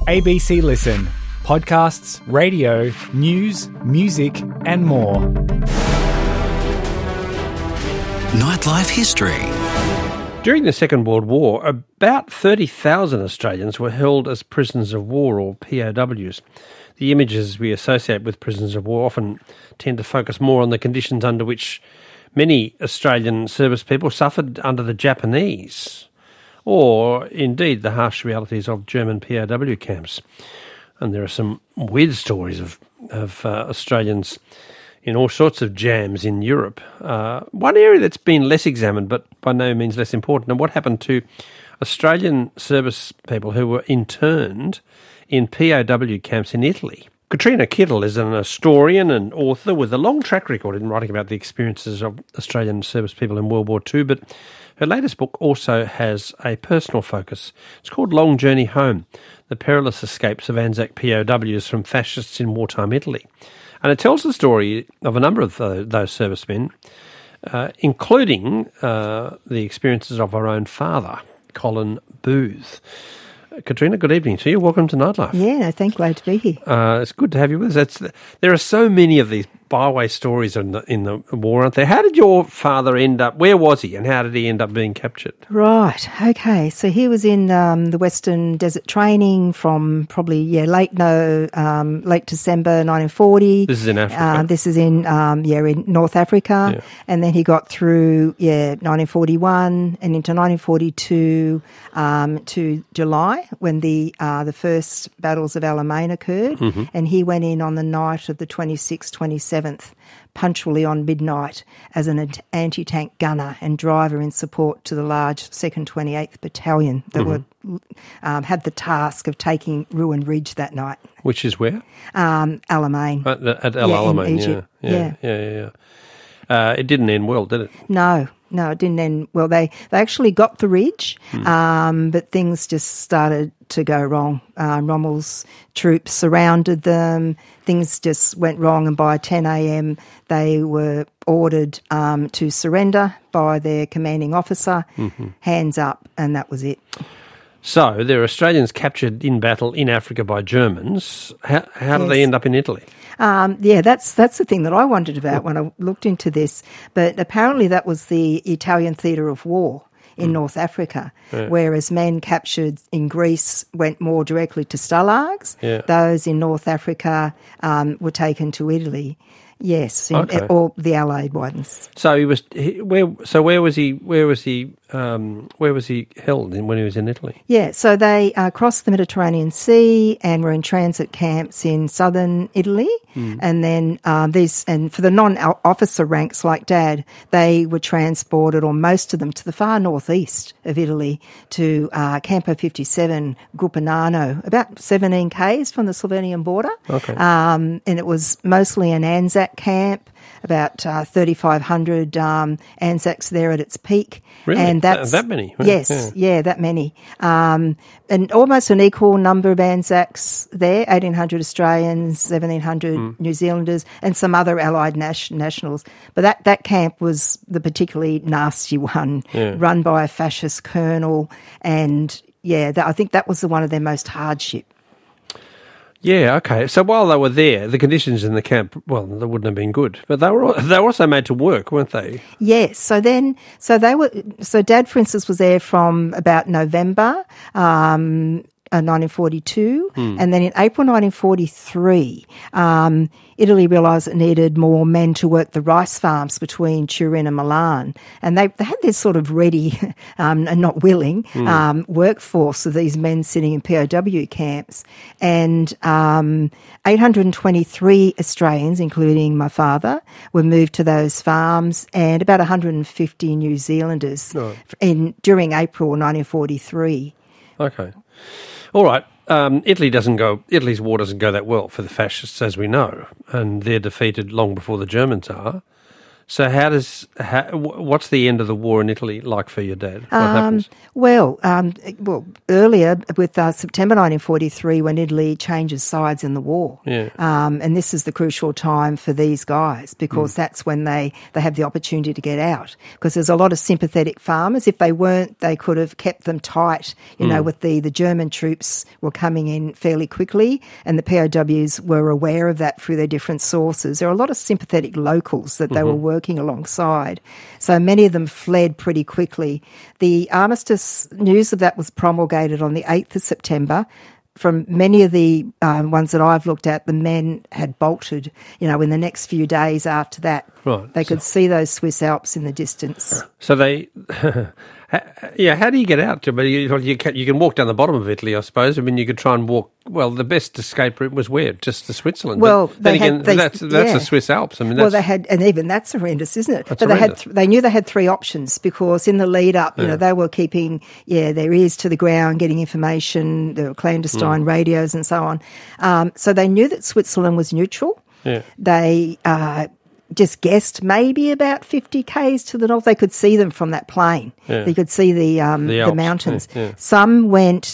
ABC Listen. Podcasts, radio, news, music and more. Nightlife history. During the Second World War, about 30,000 Australians were held as prisoners of war or POWs. The images we associate with prisoners of war often tend to focus more on the conditions under which many Australian service people suffered under the Japanese, or indeed the harsh realities of German POW camps. And there are some weird stories of Australians in all sorts of jams in Europe. One area that's been less examined, but by no means less important, and what happened to Australian service people who were interned in POW camps in Italy. Katrina Kittle is an historian and author with a long track record in writing about the experiences of Australian service people in World War II, but her latest book also has a personal focus. It's called Long Journey Home, The Perilous Escapes of Anzac POWs from Fascists in Wartime Italy. And it tells the story of a number of those servicemen, including the experiences of her own father, Colin Booth. Katrina, good evening to you. Welcome to Nightlife. Yeah, glad to be here. It's good to have you with us. There are so many of these byway stories in the war, aren't there? How did your father end up, where was he, and how did he end up being captured? Right, okay. So he was in the Western Desert training from probably, late December 1940. This is in Africa? This is in North Africa. Yeah. And then he got through, 1941 and into 1942 to July when the first battles of Alamein occurred. Mm-hmm. And he went in on the night of the 26th, 27th, punctually on midnight as an anti-tank gunner and driver in support to the large 2nd 28th Battalion that had the task of taking Ruin Ridge that night. Which is where? Alamein. At El Alamein, in Egypt. Yeah. It didn't end well, did it? No, it didn't end well. They actually got the ridge, but things just started to go wrong. Rommel's troops surrounded them. Things just went wrong, and by 10 a.m. they were ordered to surrender by their commanding officer. Hands up, and that was it. So there are Australians captured in battle in Africa by Germans. How did they end up in Italy? That's the thing that I wondered about when I looked into this. But apparently that was the Italian theatre of war in North Africa, whereas men captured in Greece went more directly to stalags. Yeah. Those in North Africa were taken to Italy. Yes, or the Allied ones. So where was he held when he was in Italy? Yeah, so they crossed the Mediterranean Sea and were in transit camps in southern Italy, and then and for the non-officer ranks like Dad, they were transported, or most of them, to the far northeast of Italy to Campo 57, Gruppinano, about 17 k's from the Slovenian border. Okay, and it was mostly an Anzac camp, about 3,500 Anzacs there at its peak. Really? And that's that many? Yes, that many. And almost an equal number of Anzacs there, 1,800 Australians, 1,700 New Zealanders, and some other Allied nationals. But that camp was the particularly nasty one, run by a fascist colonel. And, I think that was one of their most hardship. Yeah, okay. So while they were there, the conditions in the camp, well, they wouldn't have been good, but they were also made to work, weren't they? Yes. So Dad, for instance, was there from about November 1942, and then in April 1943, Italy realised it needed more men to work the rice farms between Turin and Milan, and they had this sort of ready and not willing workforce of these men sitting in POW camps, and 823 Australians, including my father, were moved to those farms, and about 150 New Zealanders during April 1943. Okay. All right. Italy's war doesn't go that well for the fascists, as we know, and they're defeated long before the Germans are. So what's the end of the war in Italy like for your dad? What happens? Well, earlier with September 1943, when Italy changes sides in the war, and this is the crucial time for these guys because that's when they have the opportunity to get out. Because there's a lot of sympathetic farmers. If they weren't, they could have kept them tight. With the German troops were coming in fairly quickly, and the POWs were aware of that through their different sources. There are a lot of sympathetic locals that they were working alongside. So many of them fled pretty quickly. The armistice news of that was promulgated on the 8th of September. From many of the ones that I've looked at, the men had bolted, in the next few days after that. Right. They could see those Swiss Alps in the distance. So they... how do you get out? You can walk down the bottom of Italy, I suppose. I mean, you could try and walk. Well, the best escape route was where? Just to Switzerland. Well, that's the Swiss Alps. I mean, they had, and even that's horrendous, isn't it? But they knew they had three options because in the lead up, they were keeping their ears to the ground, getting information. There were clandestine radios and so on. So they knew that Switzerland was neutral. Yeah. They just guessed maybe about 50 k's to the north. They could see them from that plain. Yeah. They could see the mountains. Yeah. Some went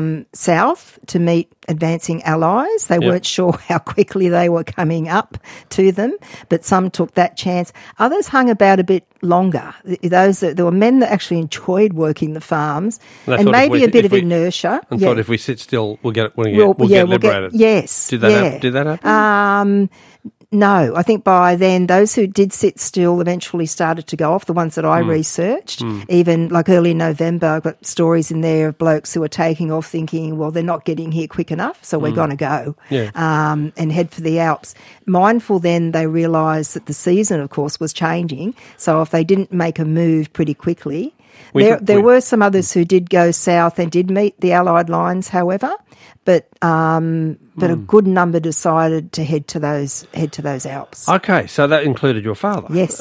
south to meet advancing allies. They weren't sure how quickly they were coming up to them, but some took that chance. Others hung about a bit longer. There were men that actually enjoyed working the farms, and maybe a bit of inertia. And thought if we sit still, we'll get liberated. Yes. Did that happen? No, I think by then those who did sit still eventually started to go off, the ones that I researched. Even like early November, I've got stories in there of blokes who were taking off thinking, well, they're not getting here quick enough, so we're going to go and head for the Alps. Mindful then they realised that the season, of course, was changing, so if they didn't make a move pretty quickly... There were some others who did go south and did meet the Allied lines, however, but a good number decided to head to those Alps. Okay, so that included your father. Yes.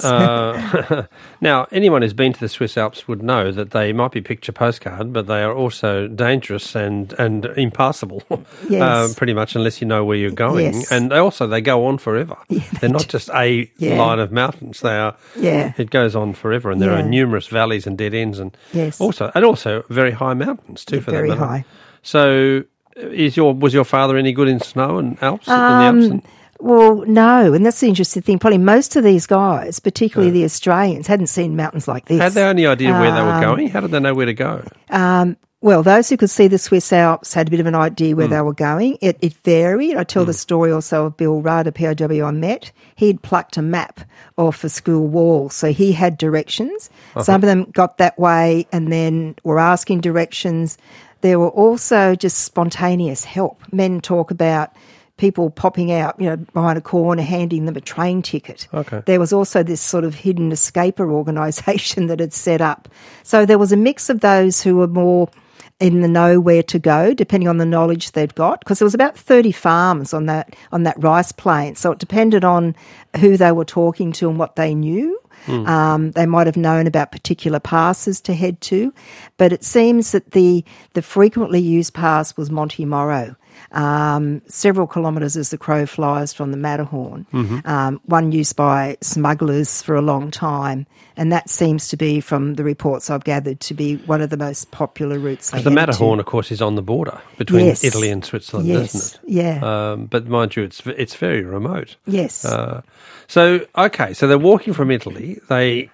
Now, anyone who's been to the Swiss Alps would know that they might be picture postcard, but they are also dangerous and impassable. Yes. Pretty much, unless you know where you're going. Yes. And they go on forever. Yeah, they're not just a line of mountains. They are. Yeah. It goes on forever, and there are numerous valleys and dead ends, and also very high mountains too. For very that matter. High. So, was your father any good in snow and Alps? In the Alps? Well, no, and that's the interesting thing. Probably most of these guys, particularly the Australians, hadn't seen mountains like this. Had they any idea where they were going? How did they know where to go? Well, those who could see the Swiss Alps had a bit of an idea where they were going. It varied. I tell the story also of Bill Rudd, a POW I met. He'd plucked a map off a school wall, so he had directions. Some of them got that way and then were asking directions. There were also just spontaneous help. Men talk about people popping out, behind a corner, handing them a train ticket. Okay. There was also this sort of hidden escaper organisation that had set up. So there was a mix of those who were more in the know where to go, depending on the knowledge they'd got, because there was about 30 farms on that rice plain. So it depended on who they were talking to and what they knew. They might have known about particular passes to head to, but it seems that the frequently used pass was Monte Moro, several kilometres as the crow flies from the Matterhorn, one used by smugglers for a long time, and that seems to be, from the reports I've gathered, to be one of the most popular routes. Because the Matterhorn, of course, is on the border between Italy and Switzerland, isn't it? Yeah. But mind you, it's very remote. Yes. So they're walking from Italy. But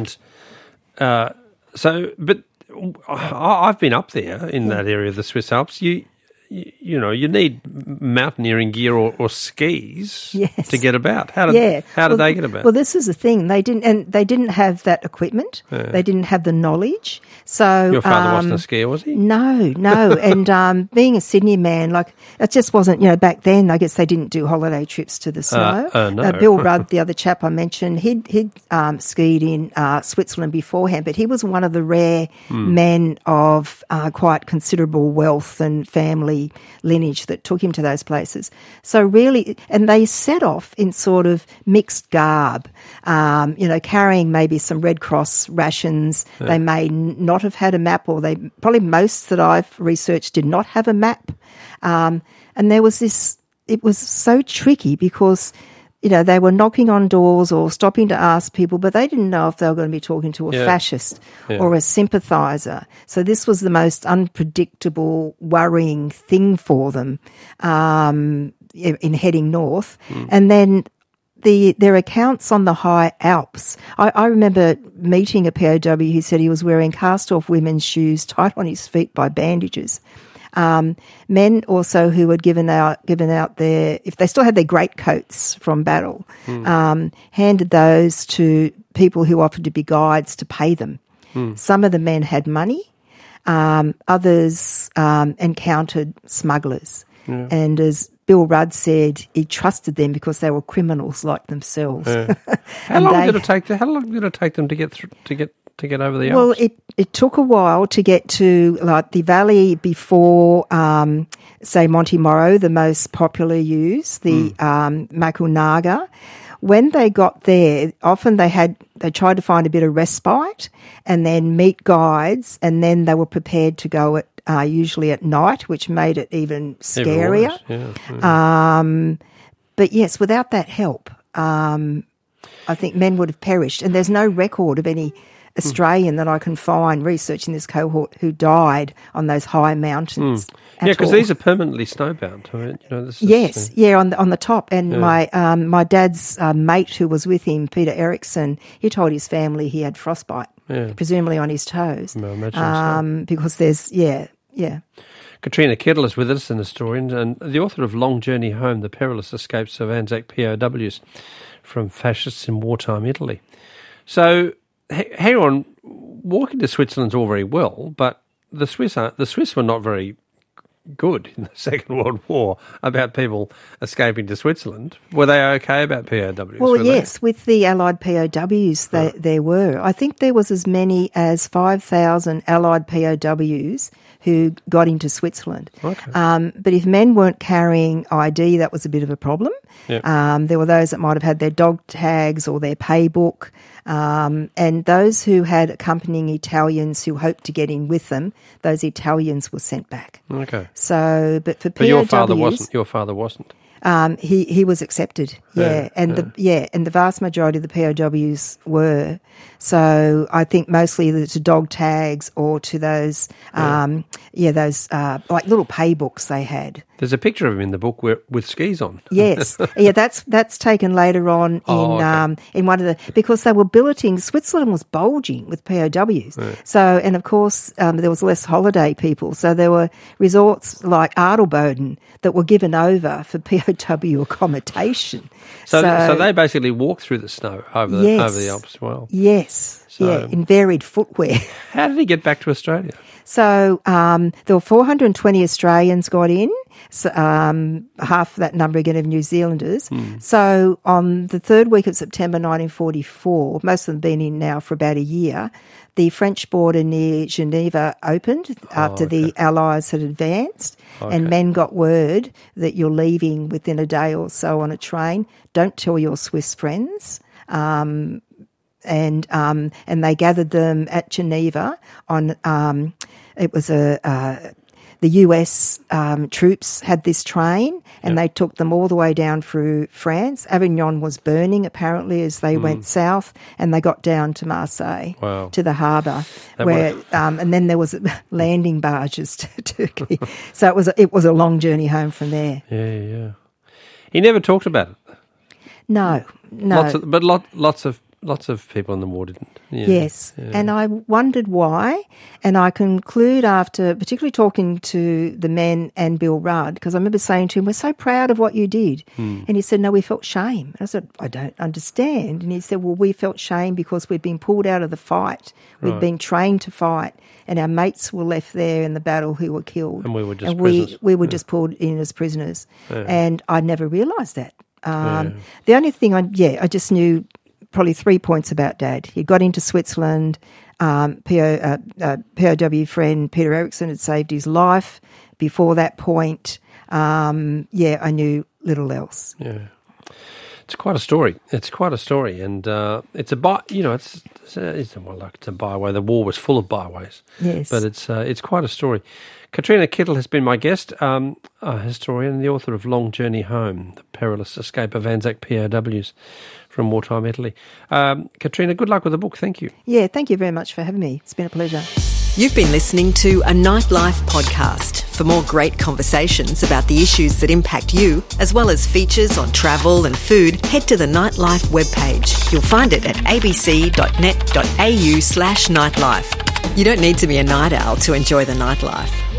I've been up there in that area of the Swiss Alps. You need mountaineering gear or skis to get about. How did they get about? Well, this is the thing. They didn't have that equipment. Yeah. They didn't have the knowledge. So your father wasn't a skier, was he? No. And being a Sydney man, it just wasn't. Back then, I guess they didn't do holiday trips to the snow. No. Bill Rudd, the other chap I mentioned, he'd skied in Switzerland beforehand, but he was one of the rare men of quite considerable wealth and family lineage that took him to those places. So really, and they set off in sort of mixed garb, carrying maybe some Red Cross rations. Yeah. They may not have had a map, or probably most that I've researched did not have a map. And there was it was so tricky because they were knocking on doors or stopping to ask people, but they didn't know if they were going to be talking to a fascist or a sympathiser. So this was the most unpredictable, worrying thing for them in heading north. And then their accounts on the high Alps. I remember meeting a POW who said he was wearing cast-off women's shoes tied on his feet by bandages. Men also who had given out their, if they still had their greatcoats from battle, handed those to people who offered to be guides to pay them. Some of the men had money, others encountered smugglers. And as Bill Rudd said, he trusted them because they were criminals like themselves. How long did it take them to get over the Alps? Well, it took a while to get to like the valley before, say, Monte Moro, the most popular use, the Macunaga. When they got there, often they tried to find a bit of respite and then meet guides, and then they were prepared to go usually at night, which made it even scarier. But yes, without that help, I think men would have perished. And there's no record of any Australian that I can find researching this cohort who died on those high mountains. Yeah, because these are permanently snowbound. Right? On the top. And my dad's mate who was with him, Peter Eriksson, he told his family he had frostbite, presumably on his toes. I imagine so. Because there's Katrina Kettle is with us, an historian and the author of Long Journey Home, The Perilous Escapes of Anzac POWs from Fascists in Wartime Italy. So, hang on, walking to Switzerland's all very well, but the Swiss were not very good in the Second World War about people escaping to Switzerland. Were they okay about POWs? Well, yes, with the Allied POWs, there were. I think there was as many as 5,000 Allied POWs who got into Switzerland. Okay. But if men weren't carrying ID, that was a bit of a problem. Yep. There were those that might have had their dog tags or their pay book. And those who had accompanying Italians who hoped to get in with them, those Italians were sent back. Okay. So, but for POWs... But your father wasn't? He was accepted, and the vast majority of the POWs were. So I think mostly to dog tags or to those, those like little pay books they had. There's a picture of him in the book with skis on. Yes, that's taken later on in one of the, because they were billeting. Switzerland was bulging with POWs. So, and of course there was less holiday people. So there were resorts like Adelboden that were given over for POW accommodation. So they basically walked through the snow over the Alps as well. Yes, in varied footwear. How did he get back to Australia? So there were 420 Australians got in, so, half that number again of New Zealanders. So on the third week of September 1944, most of them have been in now for about a year, the French border near Geneva opened after the Allies had advanced, and men got word that you're leaving within a day or so on a train. Don't tell your Swiss friends. And they gathered them at Geneva on, it was the US troops had this train, and they took them all the way down through France. Avignon was burning apparently as they went south, and they got down to Marseille, to the harbour, where and then there was landing barges to Turkey. So it was a long journey home from there. Yeah. He never talked about it. No. Lots of people in the war didn't. Yes, and I wondered why, and I conclude after particularly talking to the men and Bill Rudd, because I remember saying to him, we're so proud of what you did. And he said, no, we felt shame. And I said, I don't understand. And he said, well, we felt shame because we'd been pulled out of the fight. We'd been trained to fight, and our mates were left there in the battle who were killed. And we were just prisoners. We were just pulled in as prisoners. And I never realised that. The only thing I just knew probably 3 points about Dad. He got into Switzerland. POW friend Peter Eriksson had saved his life. Before that point, I knew little else. Yeah. It's quite a story. And it's a byway. The war was full of byways. Yes. But it's quite a story. Katrina Kittle has been my guest, a historian and the author of Long Journey Home, The Perilous Escape of Anzac POWs from Wartime Italy. Katrina, good luck with the book. Thank you. Yeah, thank you very much for having me. It's been a pleasure. You've been listening to a Nightlife podcast. For more great conversations about the issues that impact you, as well as features on travel and food, head to the Nightlife webpage. You'll find it at abc.net.au/nightlife. You don't need to be a night owl to enjoy the nightlife.